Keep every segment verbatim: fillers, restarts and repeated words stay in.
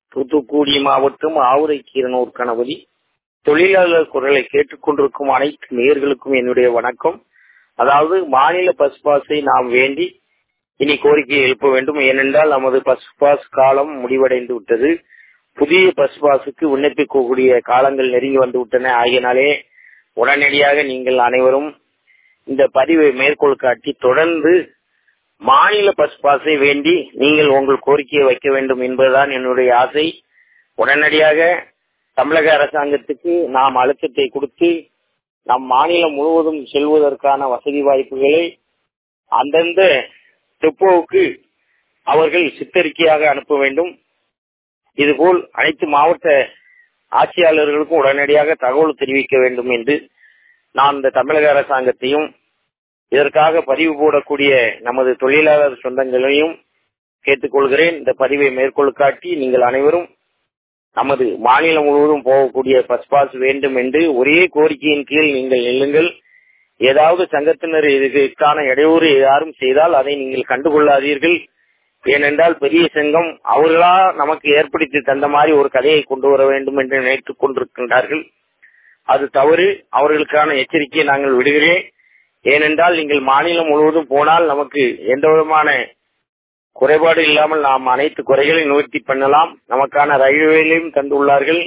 தூத்துக்குடி மாவட்டம் ஆவுரை கீரனூர் கணபதி. தொழிலாளர் குரலை கேட்டுக்கொண்டிருக்கும் அனைத்து நேயர்களுக்கும் என்னுடைய வணக்கம். அதாவது மாநில பஸ் பாஸை நாம் வேண்டி இனி கோரிக்கையை எழுப்ப வேண்டும். ஏனென்றால் நமது பஸ் பாஸ் காலம் முடிவடைந்து விட்டது. புதிய பஸ் பாஸுக்கு விண்ணப்பிக்கக்கூடிய காலங்கள் நெருங்கி வந்து விட்டன. ஆகியனாலே உடனடியாக நீங்கள் அனைவரும் இந்த பதிவை மேற்கோள் காட்டி தொடர்ந்து மாநில பஸ் பாஸை வேண்டி நீங்கள் உங்கள் கோரிக்கையை வைக்க வேண்டும் என்பதுதான் என்னுடைய ஆசை. உடனடியாக தமிழக அரசாங்கத்துக்கு நாம் அழுத்தத்தை கொடுத்து நம் மாநிலம் முழுவதும் செல்வதற்கான வசதி வாய்ப்புகளை அந்தந்த டெப்போவுக்கு அவர்கள் சித்தரிக்கையாக அனுப்ப வேண்டும். இதுபோல் அனைத்து மாவட்ட ஆட்சியாளர்களுக்கும் உடனடியாக தகவல் தெரிவிக்க வேண்டும் என்று நான் இந்த தமிழக அரசாங்கத்தையும் இதற்காக பதிவு போடக்கூடிய நமது தொழிலாளர் சொந்தங்களையும் கேட்டுக்கொள்கிறேன். இந்த பதிவை மேற்கோள் காட்டி நீங்கள் அனைவரும் நமது மாநிலம் முழுவதும் போகக்கூடிய பஸ் பாஸ் வேண்டும் என்று ஒரே கோரிக்கையின் கீழ் நீங்கள் நில்லுங்கள். ஏதாவது சங்கத்தினர் இதற்கான இடையூறு யாரும் செய்தால் அதை நீங்கள் கண்டுகொள்ளாதீர்கள். ஏனென்றால் பெரிய சங்கம் அவர்களா நமக்கு ஏற்படுத்தி தந்த மாதிரி ஒரு கதையை கொண்டு வர வேண்டும் என்று நினைத்துக் கொண்டிருக்கின்றார்கள். அது தவறு. அவர்களுக்கான எச்சரிக்கையை நாங்கள் விடுகிறேன். ஏனென்றால் நீங்கள் மாநிலம் முழுவதும் போனால் நமக்கு எந்த விதமான குறைபாடு இல்லாமல் நாம் அனைத்து குறைகளை நிவர்த்தி பண்ணலாம். நமக்கான ரயில்வேலையும் தந்துள்ளார்கள்.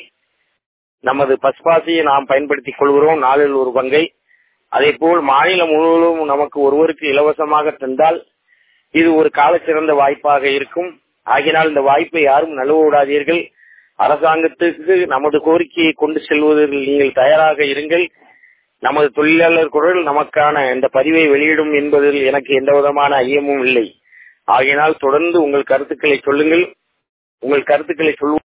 நமது பஸ் பாஸையை நாம் பயன்படுத்திக் கொள்கிறோம், நாளில் ஒரு பங்கை. அதே போல் மாநிலம் முழுவதும் நமக்கு ஒருவருக்கு இலவசமாக தந்தால் இது ஒரு கால சிறந்த வாய்ப்பாக இருக்கும். ஆகினால் இந்த வாய்ப்பை யாரும் நழுவ விடாதீர்கள். அரசாங்கத்துக்கு நமது கோரிக்கையை கொண்டு செல்வதில் நீங்கள் தயாராக இருங்கள். நமது தொழிலாளர் குரல் நமக்கான இந்த பதிவை வெளியிடும் என்பதில் எனக்கு எந்த விதமான ஐயமும் இல்லை. ஆகையினால் தொடர்ந்து உங்கள் கருத்துக்களை சொல்லுங்கள். உங்கள் கருத்துக்களை சொல்லுவோம்.